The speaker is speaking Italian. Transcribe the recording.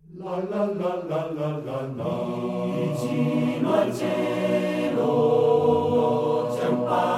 La la la la la la la. Vicino al cielo c'è un